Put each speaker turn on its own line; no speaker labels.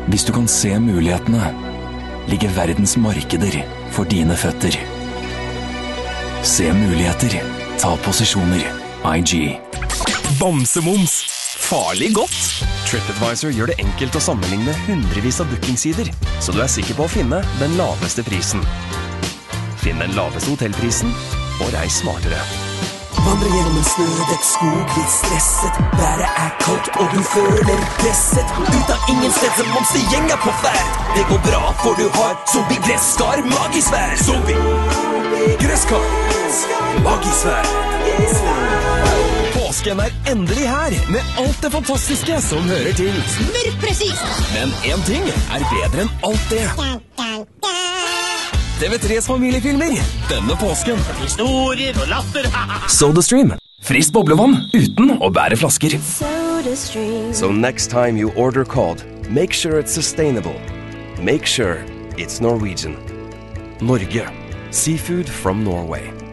Hvis du kan se mulighetene, ligger verdens markeder for dine føtter. Se muligheter, ta posisjoner. IG.
Bamsemums. Farlig godt. TripAdvisor gjør det enkelt å sammenligne hundrevis av bookingsider, så du er sikker på å finne den laveste prisen. Finn den laveste hotellprisen, og reis smartere.
Vandre gjennom en snødekt skog, litt stresset. Været er kaldt, og du føler presset. Ut av ingen sted som monstergjeng er på ferd. Det går bra, for du har zombie-gresskar, magisvær. Zombie-gresskar, magisvær.
Påsken er endelig her, med alt det fantastiske som hører til.
Smørpresist!
Men en ting er bedre enn alt det. TV3s familiefilmer denne påsken.
Historier og latter.
SodaStream. Friskt boblevann uten å bære flasker.
So next time you order cod, make sure it's sustainable. Make sure it's Norwegian. Norge. Seafood from Norway.